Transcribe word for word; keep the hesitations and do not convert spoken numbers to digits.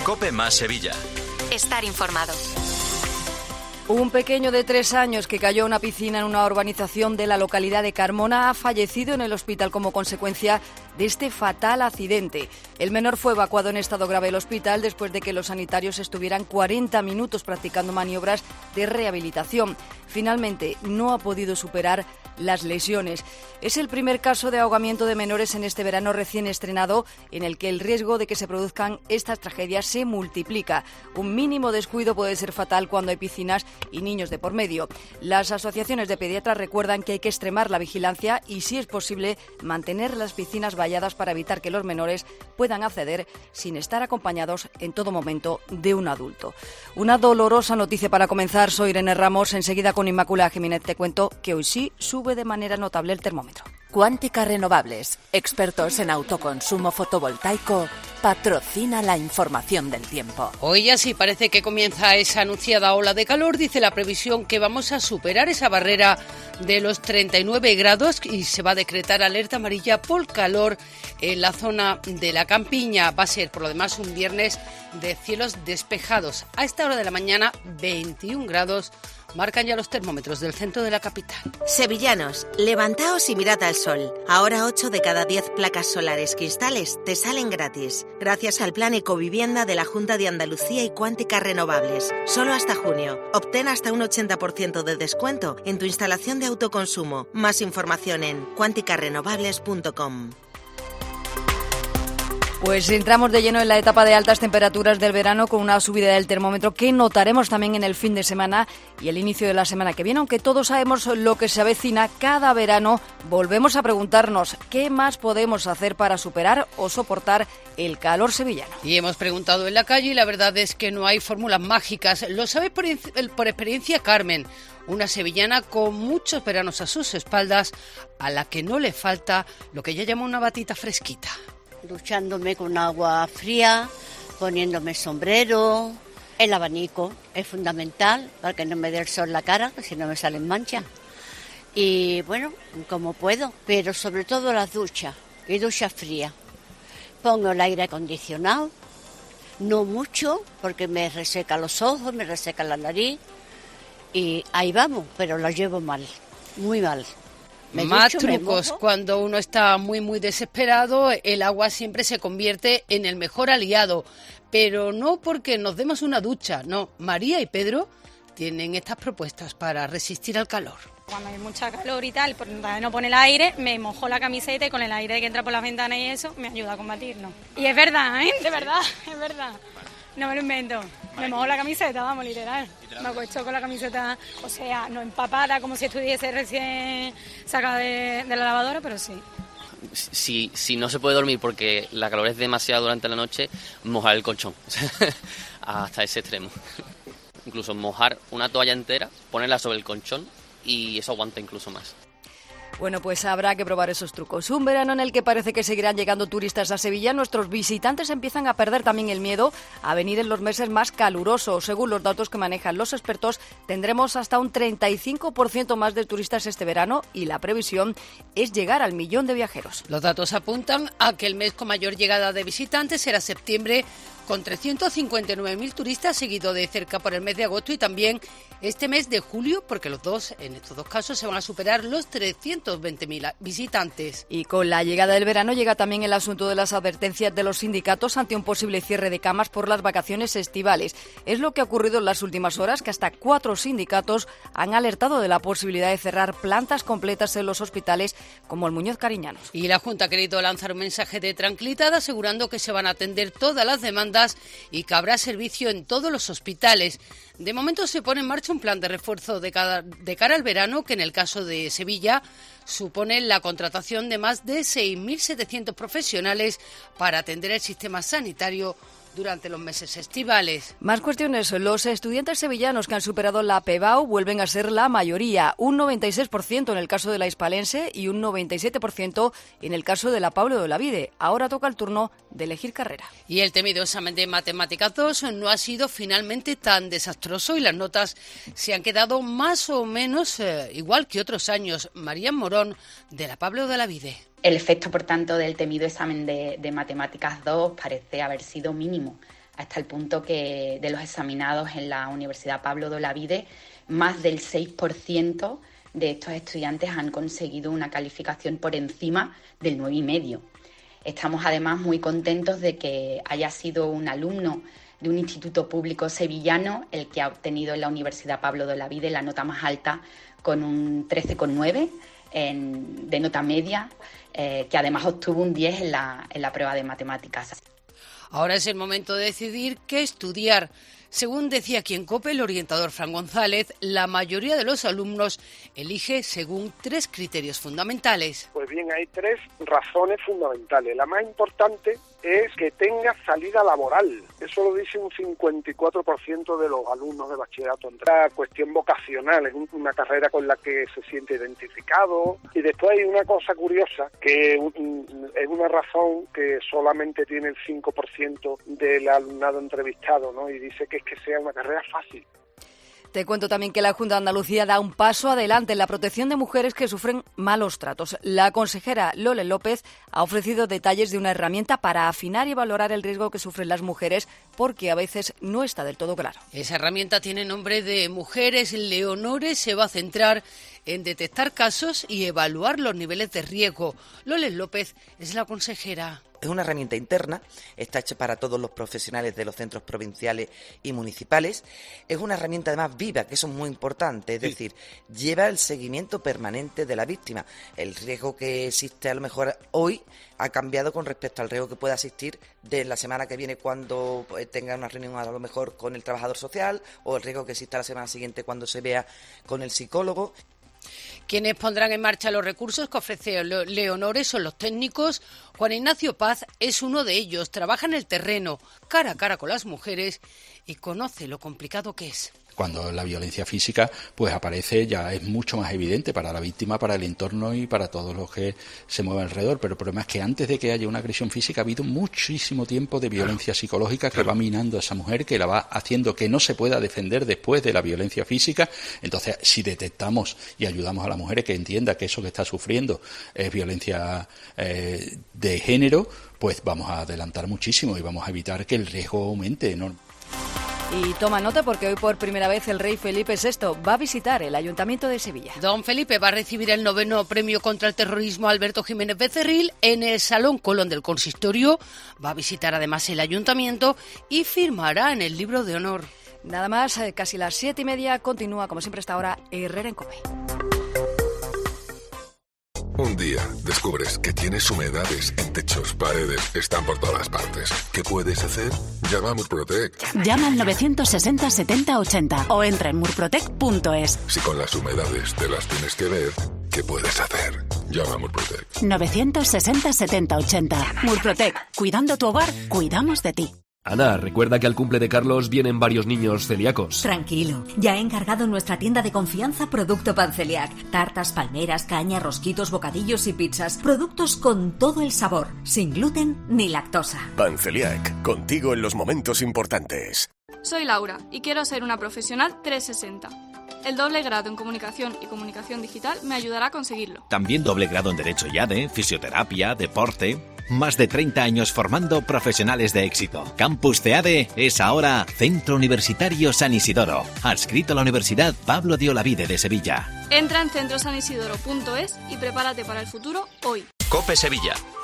COPE más Sevilla. Estar informado. Un pequeño de tres años que cayó a una piscina en una urbanización de la localidad de Carmona ha fallecido en el hospital como consecuencia de este fatal accidente. El menor fue evacuado en estado grave del hospital después de que los sanitarios estuvieran cuarenta minutos practicando maniobras de rehabilitación. Finalmente, no ha podido superar las lesiones. Es el primer caso de ahogamiento de menores en este verano recién estrenado en el que el riesgo de que se produzcan estas tragedias se multiplica. Un mínimo descuido puede ser fatal cuando hay piscinas y niños de por medio. Las asociaciones de pediatras recuerdan que hay que extremar la vigilancia y, si es posible, mantener las piscinas valladas para evitar que los menores puedan acceder sin estar acompañados en todo momento de un adulto. Una dolorosa noticia para comenzar. Soy Irene Ramos. Enseguida con Inmaculada Jiménez te cuento que hoy sí sube de manera notable el termómetro. Cuántica Renovables, expertos en autoconsumo fotovoltaico, patrocina la información del tiempo. Hoy ya sí parece que comienza esa anunciada ola de calor. Dice la previsión que vamos a superar esa barrera de los treinta y nueve grados y se va a decretar alerta amarilla por calor en la zona de la Campiña. Va a ser por lo demás un viernes de cielos despejados. A esta hora de la mañana, veintiún grados. Marcan ya los termómetros del centro de la capital. Sevillanos, levantaos y mirad al sol. Ahora ocho de cada diez placas solares cristales te salen gratis. Gracias al Plan Ecovivienda de la Junta de Andalucía y Cuántica Renovables. Solo hasta junio. Obtén hasta un ochenta por ciento de descuento en tu instalación de autoconsumo. Más información en cuántica renovables punto com. Pues entramos de lleno en la etapa de altas temperaturas del verano con una subida del termómetro que notaremos también en el fin de semana y el inicio de la semana que viene. Aunque todos sabemos lo que se avecina, cada verano volvemos a preguntarnos qué más podemos hacer para superar o soportar el calor sevillano. Y hemos preguntado en la calle y la verdad es que no hay fórmulas mágicas. Lo sabe por, por experiencia Carmen, una sevillana con muchos veranos a sus espaldas, a la que no le falta lo que ella llama una batita fresquita. Duchándome con agua fría, poniéndome sombrero, el abanico es fundamental para que no me dé el sol la cara, que si no me salen manchas. Y bueno, como puedo, pero sobre todo las duchas, y duchas frías. Pongo el aire acondicionado, no mucho, porque me reseca los ojos, me reseca la nariz, y ahí vamos, pero lo llevo mal, muy mal. Me Más ducho, trucos, cuando uno está muy muy desesperado, el agua siempre se convierte en el mejor aliado, pero no porque nos demos una ducha, no. María y Pedro tienen estas propuestas para resistir al calor. Cuando hay mucha calor y tal, por no poner el aire, me mojo la camiseta y con el aire que entra por las ventanas y eso, me ayuda a combatirlo. Y es verdad, ¿eh? De verdad, es verdad. No me lo invento. Me mojo la camiseta, vamos, literal. Me acuesto con la camiseta, o sea, no empapada como si estuviese recién sacada de, de la lavadora, pero sí. Si, si no se puede dormir porque la calor es demasiado durante la noche, mojar el colchón. Hasta ese extremo. Incluso mojar una toalla entera, ponerla sobre el colchón y eso aguanta incluso más. Bueno, pues habrá que probar esos trucos. Un verano en el que parece que seguirán llegando turistas a Sevilla. Nuestros visitantes empiezan a perder también el miedo a venir en los meses más calurosos. Según los datos que manejan los expertos, tendremos hasta un treinta y cinco por ciento más de turistas este verano y la previsión es llegar al millón de viajeros. Los datos apuntan a que el mes con mayor llegada de visitantes será septiembre, con trescientos cincuenta y nueve mil turistas, seguido de cerca por el mes de agosto y también este mes de julio, porque los dos, en estos dos casos, se van a superar los trescientos veinte mil visitantes. Y con la llegada del verano llega también el asunto de las advertencias de los sindicatos ante un posible cierre de camas por las vacaciones estivales. Es lo que ha ocurrido en las últimas horas, que hasta cuatro sindicatos han alertado de la posibilidad de cerrar plantas completas en los hospitales, como el Muñoz Cariñanos. Y la Junta ha querido lanzar un mensaje de tranquilidad, asegurando que se van a atender todas las demandas y que habrá servicio en todos los hospitales. De momento se pone en marcha un plan de refuerzo de, cada, de cara al verano que en el caso de Sevilla supone la contratación de más de seis mil setecientos profesionales para atender el sistema sanitario durante los meses estivales. Más cuestiones. Los estudiantes sevillanos que han superado la P E B A U vuelven a ser la mayoría, un noventa y seis por ciento en el caso de la Hispalense y un noventa y siete por ciento en el caso de la Pablo de Olavide. Ahora toca el turno de elegir carrera. Y el temido examen de Matemáticas dos no ha sido finalmente tan desastroso y las notas se han quedado más o menos eh, igual que otros años. María Morón, de la Pablo de Olavide. El efecto, por tanto, del temido examen de, de Matemáticas dos parece haber sido mínimo. hasta el punto que de los examinados en la Universidad Pablo de Olavide, más del seis por ciento de estos estudiantes han conseguido una calificación por encima del nueve coma cinco. Estamos además muy contentos de que haya sido un alumno de un instituto público sevillano el que ha obtenido en la Universidad Pablo de Olavide la nota más alta, con un trece coma nueve en, de nota media, eh, que además obtuvo un diez en la, en la prueba de matemáticas. Ahora es el momento de decidir qué estudiar. Según decía aquí en COPE el orientador Fran González, la mayoría de los alumnos elige según tres criterios fundamentales. Pues bien, hay tres razones fundamentales. La más importante es que tenga salida laboral. Eso lo dice un cincuenta y cuatro por ciento de los alumnos de bachillerato. La cuestión vocacional, es una carrera con la que se siente identificado. Y después hay una cosa curiosa, que es una razón que solamente tiene el cinco por ciento del alumnado entrevistado, ¿no? Y dice que es que sea una carrera fácil. Te cuento también que la Junta de Andalucía da un paso adelante en la protección de mujeres que sufren malos tratos. La consejera Lole López ha ofrecido detalles de una herramienta para afinar y valorar el riesgo que sufren las mujeres, porque a veces no está del todo claro. Esa herramienta tiene nombre de Mujeres Leonores. Se va a centrar en detectar casos y evaluar los niveles de riesgo. Lole López es la consejera. Es una herramienta interna, está hecha para todos los profesionales de los centros provinciales y municipales. Es una herramienta además viva, que eso es muy importante, es sí. decir, lleva el seguimiento permanente de la víctima. El riesgo que existe a lo mejor hoy ha cambiado con respecto al riesgo que pueda existir de la semana que viene cuando tenga una reunión a lo mejor con el trabajador social, o el riesgo que exista la semana siguiente cuando se vea con el psicólogo. Quienes pondrán en marcha los recursos que ofrece Leonores son los técnicos. Juan Ignacio Paz es uno de ellos. Trabaja en el terreno, cara a cara con las mujeres, y conoce lo complicado que es. Cuando la violencia física pues aparece, ya es mucho más evidente para la víctima, para el entorno y para todos los que se mueven alrededor. Pero el problema es que antes de que haya una agresión física ha habido muchísimo tiempo de violencia psicológica que va minando a esa mujer, que la va haciendo que no se pueda defender después de la violencia física. Entonces, si detectamos y ayudamos a la mujer que entienda que eso que está sufriendo es violencia eh, de género, pues vamos a adelantar muchísimo y vamos a evitar que el riesgo aumente, ¿no? Y toma nota, porque hoy por primera vez el rey Felipe sexto va a visitar el Ayuntamiento de Sevilla. Don Felipe va a recibir el noveno premio contra el terrorismo Alberto Jiménez Becerril en el Salón Colón del Consistorio. Va a visitar además el Ayuntamiento y firmará en el libro de honor. Nada más, casi las siete y media, continúa como siempre hasta ahora Herrera en COPE. Un día descubres que tienes humedades en techos, paredes, están por todas partes. ¿Qué puedes hacer? Llama a Murprotec. Llama al novecientos sesenta setenta ochenta o entra en murprotec punto es. Si con las humedades te las tienes que ver, ¿qué puedes hacer? Llama a Murprotec. novecientos sesenta setenta ochenta. Murprotec. Cuidando tu hogar, cuidamos de ti. Ana, recuerda que al cumple de Carlos vienen varios niños celíacos. Tranquilo, ya he encargado en nuestra tienda de confianza producto Panceliac. Tartas, palmeras, caña, rosquitos, bocadillos y pizzas. Productos con todo el sabor, sin gluten ni lactosa. Panceliac, contigo en los momentos importantes. Soy Laura y quiero ser una profesional trescientos sesenta. El doble grado en Comunicación y Comunicación Digital me ayudará a conseguirlo. También doble grado en Derecho y A D E, Fisioterapia, Deporte. Más de treinta años formando profesionales de éxito. Campus C E A D E es ahora Centro Universitario San Isidoro, adscrito a la Universidad Pablo de Olavide de Sevilla. Entra en centro san isidoro punto es y prepárate para el futuro hoy. COPE Sevilla,